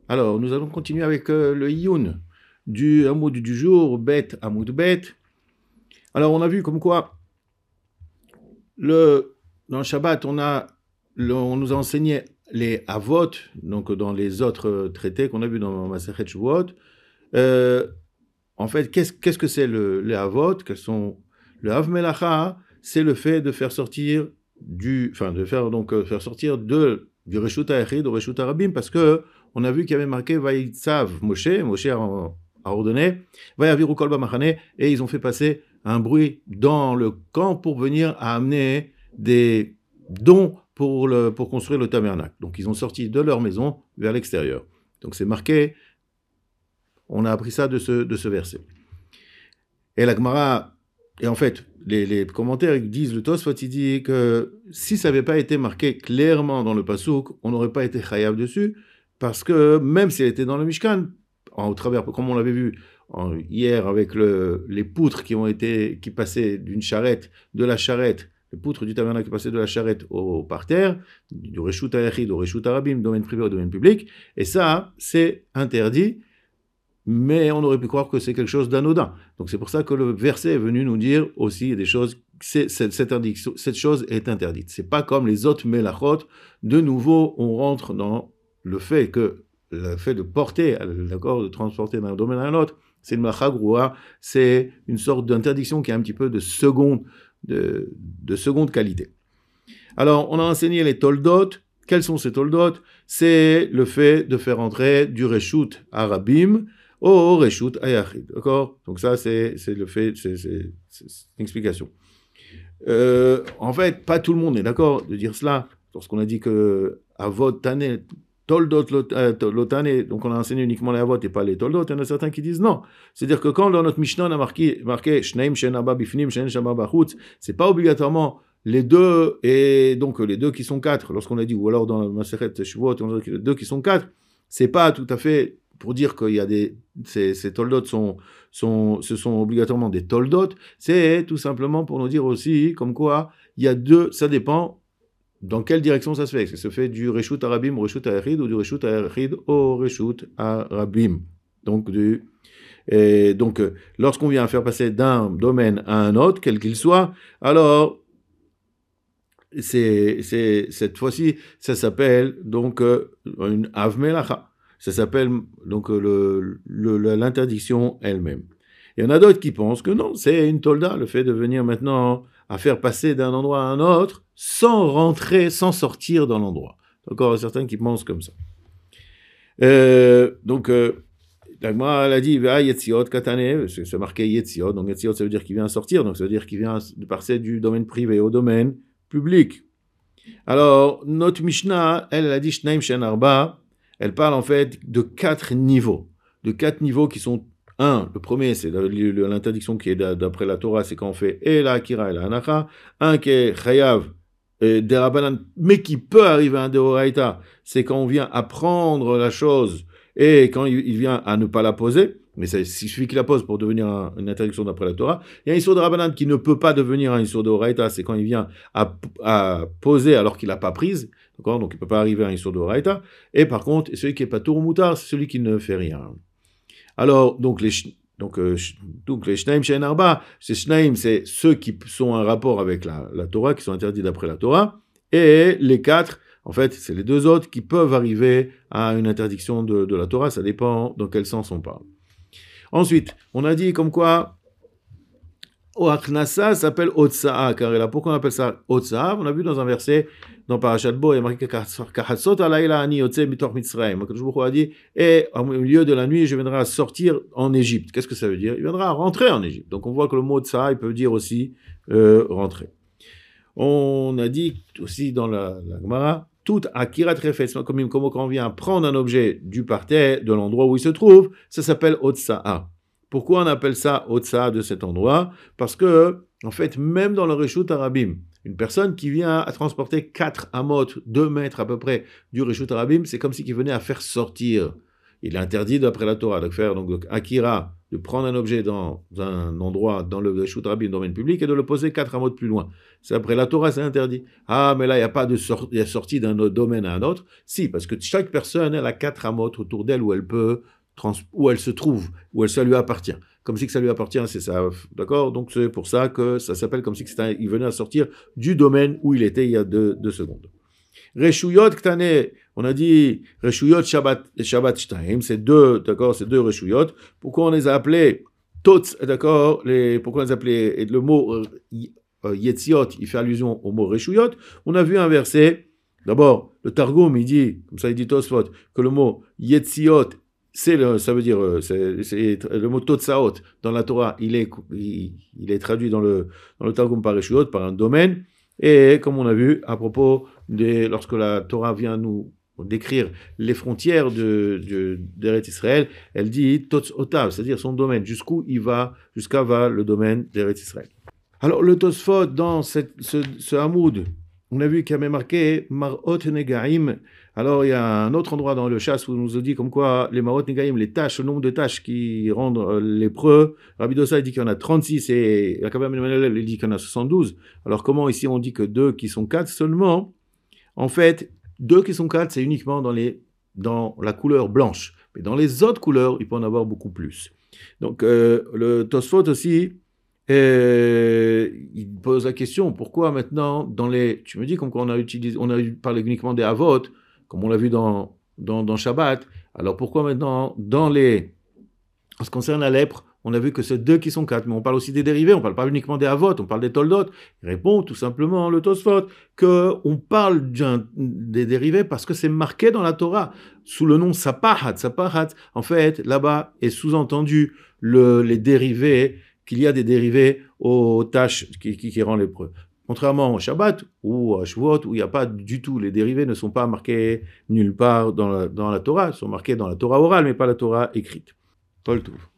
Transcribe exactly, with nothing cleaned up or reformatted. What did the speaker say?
Alors, nous allons continuer avec euh, le Iyun du Hamoud du jour, Bet Hamoud Bet. Alors, on a vu comme quoi, le, dans le Shabbat, on, a, le, on nous a enseigné les Avot, donc dans les autres traités qu'on a vus dans Masechet Shavuot. Euh, en fait, qu'est-ce, qu'est-ce que c'est le, les Avot? Quels sont le Hav Melacha? C'est le fait de faire sortir du, enfin, de faire donc faire sortir de du Reshut HaYachid au Reshut HaRabim, parce que on a vu qu'il y avait marqué Vaïtsav Moshe, Moshe a, a ordonné, Vayaviru Kol Bamachane, et ils ont fait passer un bruit dans le camp pour venir à amener des dons pour, le, pour construire le tabernacle. Donc ils ont sorti de leur maison vers l'extérieur. Donc c'est marqué, on a appris ça de ce, de ce verset. Et la Gemara, et en fait, les, les commentaires disent, le Tosfot il dit que si ça n'avait pas été marqué clairement dans le Passouk, on n'aurait pas été chayav dessus, parce que même si elle était dans le Mishkan, en, au travers, comme on l'avait vu en, hier avec le, les poutres qui ont été, qui passaient d'une charrette, de la charrette, les poutres du tabernacle qui passaient de la charrette au, au parterre, du Reshut HaYachid au Reshut HaRabim, domaine privé au domaine public, et ça, c'est interdit. Mais on aurait pu croire que c'est quelque chose d'anodin. Donc c'est pour ça que le verset est venu nous dire aussi des choses, c'est, c'est, cette, interdiction, cette chose est interdite. C'est pas comme les autres melachot. De nouveau, on rentre dans le fait que le fait de porter, d'accord, de transporter d'un domaine à un autre, c'est une melacha groua, c'est une sorte d'interdiction qui est un petit peu de seconde, de, de seconde qualité. Alors, on a enseigné les toldot. Quels sont ces toldot? C'est le fait de faire entrer du reshut HaRabim au Reshut HaYachid, d'accord? Donc ça, c'est, c'est le fait, c'est, c'est, c'est une explication. Euh, en fait, pas tout le monde est d'accord de dire cela, lorsqu'on a dit que Avot Tane, Toldot Lotane, donc on a enseigné uniquement les Avot et pas les Toldot, il y en a certains qui disent non. C'est-à-dire que quand dans notre Mishnah on a marqué, marqué Shneim Shen Abba Bifnim, Shen Shabba Bachutz, c'est pas obligatoirement les deux, et donc les deux qui sont quatre, lorsqu'on a dit, ou alors dans le Masechet Shavuot, on a dit les deux qui sont quatre, c'est pas tout à fait pour dire qu'il y a des, ces, ces toldot sont, sont, ce sont obligatoirement des toldot, c'est tout simplement pour nous dire aussi, comme quoi, il y a deux, ça dépend dans quelle direction ça se fait. Est-ce que ça se fait du Reshut HaRabim au Reshut HaYachid ou du Reshut HaYachid au Reshut HaRabim? Donc, du, et donc, lorsqu'on vient faire passer d'un domaine à un autre, quel qu'il soit, alors, c'est, c'est, cette fois-ci, ça s'appelle donc une Av Melacha. Ça s'appelle donc le, le, l'interdiction elle-même. Il y en a d'autres qui pensent que non, c'est une tolda, le fait de venir maintenant à faire passer d'un endroit à un autre sans rentrer, sans sortir dans l'endroit. Encore certains qui pensent comme ça. Euh, donc, euh, la Gemara, elle a dit, va yetziot katane, c'est marqué yetziot, donc yetziot ça veut dire qu'il vient sortir, donc ça veut dire qu'il vient de passer du domaine privé au domaine public. Alors, notre Mishnah, elle, elle a dit shnaim shen arba. Elle parle en fait de quatre niveaux, de quatre niveaux qui sont, un, le premier c'est l'interdiction qui est d'après la Torah, c'est quand on fait et la akira et la hanacha, un qui est chayav, derabanan, mais qui peut arriver à un deoraita, c'est quand on vient apprendre la chose et quand il vient à ne pas la poser, mais il suffit qu'il la pose pour devenir un, une interdiction d'après la Torah. Il y a un issur de Rabbanan qui ne peut pas devenir un issur de Horaïta, c'est quand il vient à, à poser alors qu'il n'a pas prise, d'accord, donc il ne peut pas arriver à un issur de Horaïta. Et par contre, celui qui n'est pas tour ou moutar, c'est celui qui ne fait rien. Alors, donc les, donc, euh, donc les Shnaim She'en Arba, ces Shnaim, c'est ceux qui sont en rapport avec la, la Torah, qui sont interdits d'après la Torah, et les quatre, en fait, c'est les deux autres qui peuvent arriver à une interdiction de, de la Torah, ça dépend dans quel sens on parle. Ensuite, on a dit comme quoi Oachnasa s'appelle Otsa'a, car là, pourquoi on appelle ça Otsa'a? On a vu dans un verset, dans Parashat Bo, il y a marqué Kahatsot alayla ani yotze mitor Mitzrayim. Akadosh Baruch Hu a dit, et au milieu de la nuit, je viendrai à sortir en Égypte. Qu'est-ce que ça veut dire? Il viendra à rentrer en Égypte. Donc on voit que le mot Otsa'a, il peut dire aussi euh, rentrer. On a dit aussi dans la, la Gemara, tout akirat refetz, comme, comme quand on vient prendre un objet du parterre, de l'endroit où il se trouve, ça s'appelle Otsa'a. Pourquoi on appelle ça Otsa'a de cet endroit? Parce que, en fait, même dans le Reshut HaRabim, une personne qui vient à transporter quatre amot, deux mètres à peu près du Reshut HaRabim, c'est comme si il venait à faire sortir. Il est interdit d'après la Torah de faire donc, donc akira de prendre un objet dans un endroit, dans le Reshut Rabim, domaine public, et de le poser quatre amot plus loin. C'est après la Torah, c'est interdit. Ah, mais là, il n'y a pas de sor- y a sortie d'un autre domaine à un autre. Si, parce que chaque personne, elle a quatre amot autour d'elle où elle peut, trans- où elle se trouve, où elle, ça lui appartient. Comme si que ça lui appartient, c'est ça, d'accord? Donc c'est pour ça que ça s'appelle comme si que c'était, il venait à sortir du domaine où il était il y a deux, deux secondes. Reshuyot Ktane, on a dit Reshuyot Shabbat, Shabbat Shtaim, c'est deux, d'accord, c'est deux Reshuyot. Pourquoi on les a appelés Tots, d'accord, les, pourquoi on les a appelés, et le mot euh, Yetziot, il fait allusion au mot Reshuyot. On a vu un verset, d'abord, le Targum, il dit, comme ça il dit Tosfot, que le mot Yetziot, c'est le, ça veut dire, c'est, c'est le mot Totsaot dans la Torah, il est, il, il est traduit dans le, dans le Targum par Reshuyot, par un domaine. Et comme on a vu, à propos de lorsque la Torah vient nous décrire les frontières de, de, d'Eretz Israël, elle dit Tots Otav, c'est-à-dire son domaine, jusqu'où il va, jusqu'à va le domaine d'Eretz Israël. Alors le Tosfot, dans cette, ce, ce Hamoud, on a vu qu'il y avait marqué Marot Negaim. Alors il y a un autre endroit dans le chasse où on nous a dit comme quoi les Marot Negaim, les tâches, le nombre de tâches qui rendent euh, lépreux. Rabbi Dossa dit qu'il y en a trente-six et Rabbi Emmanuel il dit qu'il y en a soixante-douze. Alors comment ici on dit que deux qui sont quatre seulement? En fait, deux qui sont quatre, c'est uniquement dans, les, dans la couleur blanche. Mais dans les autres couleurs, il peut en avoir beaucoup plus. Donc euh, le Tosfot aussi, euh, il pose la question, pourquoi maintenant, dans les... Tu me dis comme on a utilisé, on a parlé uniquement des Havot, comme on l'a vu dans, dans, dans Shabbat, alors pourquoi maintenant, dans les... En ce qui concerne la lèpre, on a vu que c'est deux qui sont quatre, mais on parle aussi des dérivés, on ne parle pas uniquement des Havot, on parle des Toldot. Il répond tout simplement, le Tosfot, qu'on parle des dérivés parce que c'est marqué dans la Torah, sous le nom Sapahat. Sapahat, en fait, là-bas est sous-entendu le, les dérivés, qu'il y a des dérivés aux tâches qui, qui, qui rendent lépreux. Contrairement au Shabbat ou à Shavuot, où il n'y a pas du tout, les dérivés ne sont pas marqués nulle part dans la, dans la Torah, ils sont marqués dans la Torah orale, mais pas la Torah écrite. Kol Tov.